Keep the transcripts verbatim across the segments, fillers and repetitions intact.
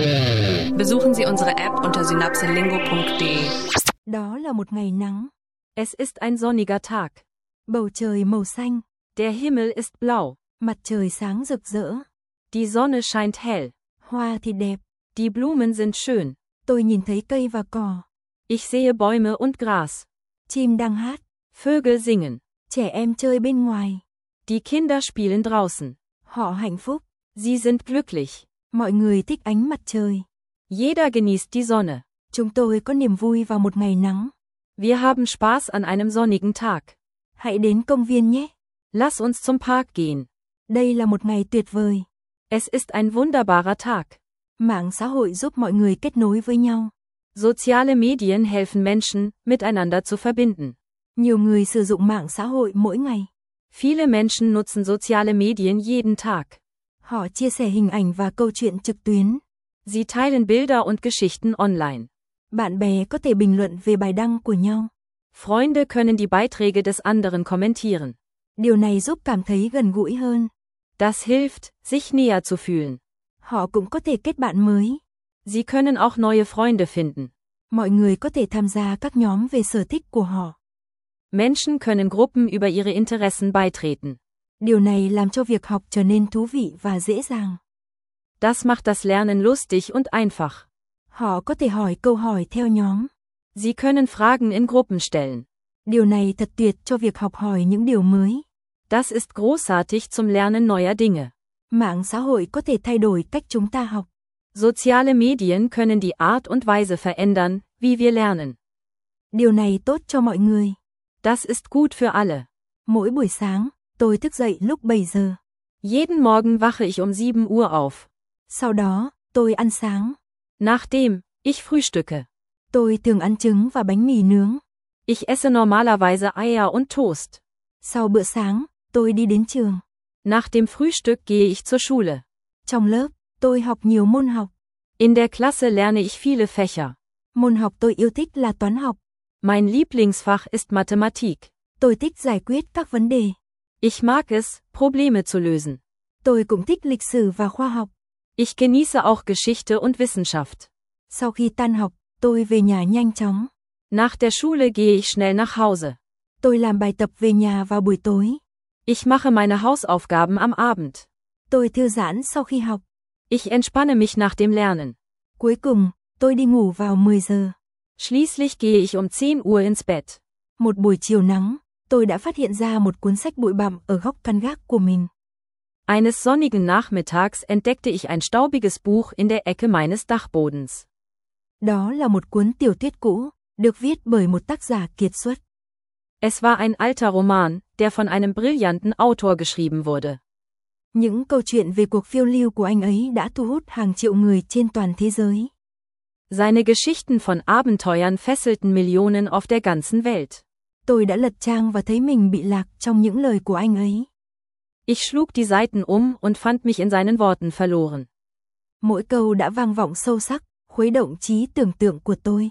Besuchen Sie unsere App unter synapselingo punkt de. Đó là một ngày nắng. Es ist ein sonniger Tag. Bầu trời màu xanh. Der Himmel ist blau. Mặt trời sáng rực rỡ. Die Sonne scheint hell. Hoa thì đẹp. Die Blumen sind schön. Tôi nhìn thấy cây và cỏ. Ich sehe Bäume und Gras. Chim đang hát. Vögel singen. Trẻ em chơi bên ngoài. Die Kinder spielen draußen. Họ hạnh phúc. Sie sind glücklich. Mọi người thích ánh mặt trời. Jeder genießt die Sonne. Chúng tôi có niềm vui vào một ngày nắng. Wir haben Spaß an einem sonnigen Tag. Hãy đến công viên nhé. Lass uns zum Park gehen. Đây là một ngày tuyệt vời. Es ist ein wunderbarer Tag. Mạng xã hội giúp mọi người kết nối với nhau. Soziale Medien helfen Menschen, miteinander zu verbinden. Nhiều người sử dụng mạng xã hội mỗi ngày. Viele Menschen nutzen soziale Medien jeden Tag. Họ chia sẻ hình ảnh và câu chuyện trực tuyến. Sie teilen Bilder und Geschichten online. Bạn bè có thể bình luận về bài đăng của nhau. Freunde können die Beiträge des anderen kommentieren. Điều này giúp cảm thấy gần gũi hơn. Das hilft, sich näher zu fühlen. Họ cũng có thể kết bạn mới. Sie können auch neue Freunde finden. Mọi người có thể tham gia các nhóm về sở thích của họ. Menschen können Gruppen über ihre Interessen beitreten. Điều này làm cho việc học trở nên thú vị và dễ dàng. Das macht das Lernen lustig und einfach. Họ có thể hỏi câu hỏi theo nhóm. Sie können Fragen in Gruppen stellen. Điều này thật tuyệt cho việc học hỏi những điều mới. Das ist großartig zum Lernen neuer Dinge. Mạng xã hội có thể thay đổi cách chúng ta học. Soziale Medien können die Art und Weise verändern, wie wir lernen. Điều này tốt cho mọi người. Das ist gut für alle. Mỗi buổi sáng, tôi thức dậy lúc bảy giờ. Jeden Morgen wache ich um sieben Uhr auf. Sau đó, tôi ăn sáng. Nachdem, ich frühstücke. Tôi thường ăn trứng và bánh mì nướng. Ich esse normalerweise Eier und Toast. Sau bữa sáng, tôi đi đến trường. Nach dem Frühstück gehe ich zur Schule. Trong lớp, tôi học nhiều môn học. In der Klasse lerne ich viele Fächer. Môn học tôi yêu thích là toán học. Mein Lieblingsfach ist Mathematik. Tôi thích giải quyết các vấn đề. Ich mag es, Probleme zu lösen. Tôi cũng thích lịch sử và khoa học. Ich genieße auch Geschichte und Wissenschaft. Sau khi tan học, tôi về nhà nhanh chóng. Nach der Schule gehe ich schnell nach Hause. Tôi làm bài tập về nhà vào buổi tối. Ich mache meine Hausaufgaben am Abend. Tôi thư giãn sau khi học. Ich entspanne mich nach dem Lernen. Cuối cùng, tôi đi ngủ vào mười giờ. Schließlich gehe ich um zehn Uhr ins Bett. Một buổi chiều nắng, tôi đã phát hiện ra một cuốn sách bụi bặm ở góc căn gác của mình. Eines sonnigen Nachmittags entdeckte ich ein staubiges Buch in der Ecke meines Dachbodens. Đó là một cuốn tiểu thuyết cũ, được viết bởi một tác giả kiệt xuất. Es war ein alter Roman, der von einem brillanten Autor geschrieben wurde. Những câu chuyện về cuộc phiêu lưu của anh ấy đã thu hút hàng triệu người trên toàn thế giới. Seine Geschichten von Abenteuern fesselten Millionen auf der ganzen Welt. Tôi đã lật trang và thấy mình bị lạc trong những lời của anh ấy. Ich schlug die Seiten um und fand mich in seinen Worten verloren. Mỗi câu đã vang vọng sâu sắc, khuấy động trí tưởng tượng của tôi.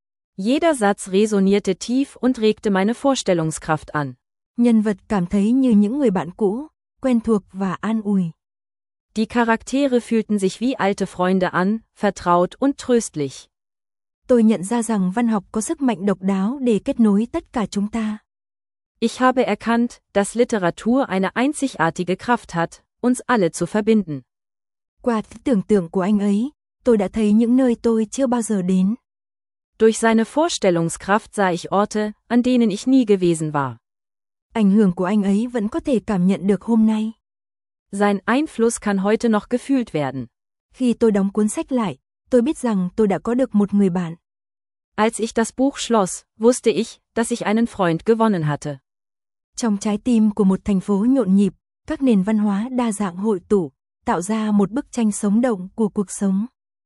Jeder Satz resonierte tief und regte meine Vorstellungskraft an. Nhân vật cảm thấy như những người bạn cũ, quen thuộc và an ủi. Die Charaktere fühlten sich wie alte Freunde an, vertraut und tröstlich. Tôi nhận ra rằng văn học có sức mạnh độc đáo để kết nối tất cả chúng ta. Ich habe erkannt, dass Literatur eine einzigartige Kraft hat, uns alle zu verbinden. Qua tưởng tượng của anh ấy, tôi đã thấy những nơi tôi chưa bao giờ đến. Durch seine Vorstellungskraft sah ich Orte, an denen ich nie gewesen war. Ảnh hưởng của anh ấy vẫn có thể cảm nhận được hôm nay. Sein Einfluss kann heute noch gefühlt werden. Khi tôi đóng cuốn sách lại, tôi biết rằng tôi đã có được một người bạn. Als ich das Buch schloss, wusste ich, dass ich einen Freund gewonnen hatte. Trong trái tim của một thành phố nhộn nhịp, các nền văn hóa đa dạng hội tụ, tạo ra một bức tranh sống động của cuộc sống.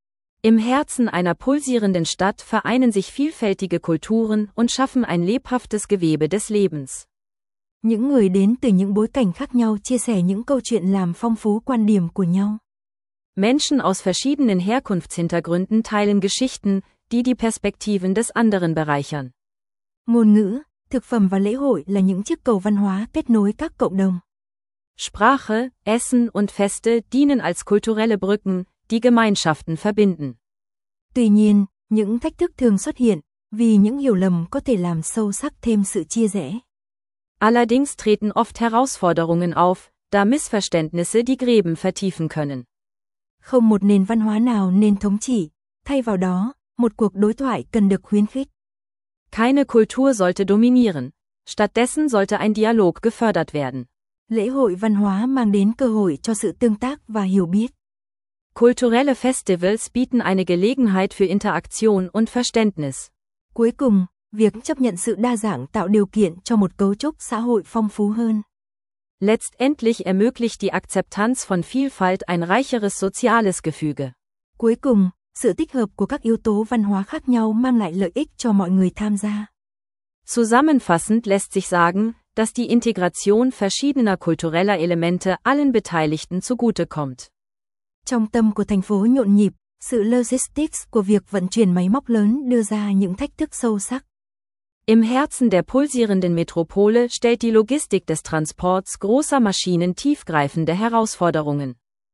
Im Herzen einer pulsierenden Stadt vereinen sich vielfältige Kulturen und schaffen ein lebhaftes Gewebe des Lebens. Những người đến từ những bối cảnh khác nhau chia sẻ những câu chuyện làm phong phú quan điểm của nhau. Menschen aus verschiedenen Herkunftshintergründen teilen Geschichten, die die Perspektiven des anderen bereichern. Ngôn ngữ, thực phẩm và lễ hội là những chiếc cầu văn hóa kết nối các cộng đồng. Sprache, Essen und Feste dienen als kulturelle Brücken, die Gemeinschaften verbinden. Tuy nhiên, những thách thức thường xuất hiện, vì những hiểu lầm có thể làm sâu sắc thêm sự chia rẽ. Allerdings treten oft Herausforderungen auf, da Missverständnisse die Gräben vertiefen können. Không một nền văn hóa nào nên thống trị, thay vào đó, một cuộc đối thoại cần được khuyến khích. Keine Kultur sollte dominieren, stattdessen sollte ein Dialog gefördert werden. Lễ hội văn hóa mang đến cơ hội cho sự tương tác và hiểu biết. Kulturelle Festivals bieten eine Gelegenheit für Interaktion und Verständnis. Cuối cùng, việc chấp nhận sự đa dạng tạo điều kiện cho một cấu trúc xã hội phong phú hơn. Letztendlich ermöglicht die Akzeptanz von Vielfalt ein reicheres soziales Gefüge. Cuối cùng, sự tích hợp của các yếu tố văn hóa khác nhau mang lại lợi ích cho mọi người tham gia. Zusammenfassend lässt sich sagen, dass die Integration verschiedener kultureller Elemente allen Beteiligten zugutekommt. Trong tâm của thành phố nhộn nhịp, sự logistics của việc vận chuyển máy móc lớn đưa ra những thách thức sâu sắc. Im Herzen der pulsierenden Metropole stellt die Logistik des Transports großer Maschinen tiefgreifende Herausforderungen.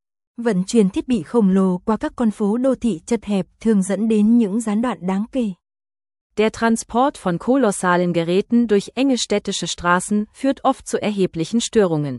Vận chuyển thiết bị khổng lồ qua các con phố đô thị chật hẹp thường dẫn đến những gián đoạn đáng kể. Der Transport von kolossalen Geräten durch enge städtische Straßen führt oft zu erheblichen Störungen.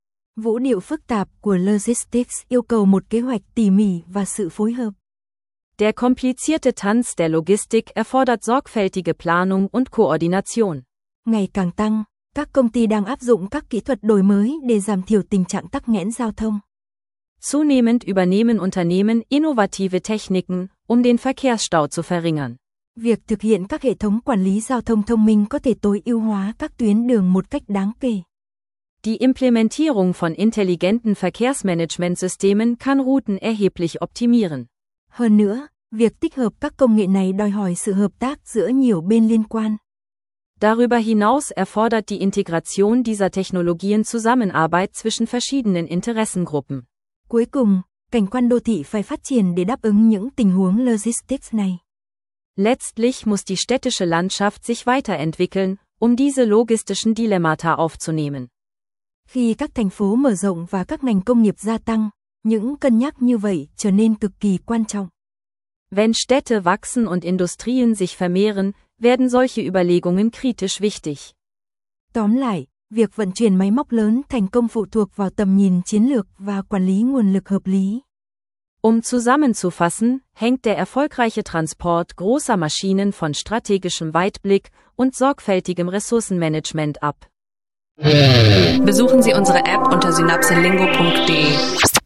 Vũ điệu phức tạp của logistics yêu cầu một kế hoạch tỉ mỉ và sự phối hợp. Der komplizierte Tanz der Logistik erfordert sorgfältige Planung und Koordination. Ngày càng tăng, các công ty đang áp dụng các kỹ thuật đổi mới để giảm thiểu tình trạng tắc nghẽn giao thông. Zunehmend übernehmen Unternehmen innovative Techniken, um den Verkehrsstau zu verringern. Việc thực hiện các hệ thống quản lý giao thông thông minh có thể tối ưu hóa các tuyến đường một cách đáng kể. Die Implementierung von intelligenten Verkehrsmanagementsystemen kann Routen erheblich optimieren. Hơn nữa, việc tích hợp các công nghệ này đòi hỏi sự hợp tác giữa nhiều bên liên quan. Darüber hinaus erfordert die Integration dieser Technologien Zusammenarbeit zwischen verschiedenen Interessengruppen. Cuối cùng, cảnh quan đô thị phải phát triển để đáp ứng những tình huống logistics này. Letztlich muss die städtische Landschaft sich weiterentwickeln, um diese logistischen Dilemmata aufzunehmen. Khi các thành phố mở rộng và các ngành công nghiệp gia tăng, những cân nhắc như vậy trở nên cực kỳ quan trọng. Wenn Städte wachsen und Industrien sich vermehren, werden solche Überlegungen kritisch wichtig. Tóm lại, việc vận chuyển máy móc lớn thành công phụ thuộc vào tầm nhìn chiến lược và quản lý nguồn lực hợp lý. Um zusammenzufassen, hängt der erfolgreiche Transport großer Maschinen von strategischem Weitblick und sorgfältigem Ressourcenmanagement ab. Besuchen Sie unsere App unter synapselingo punkt de.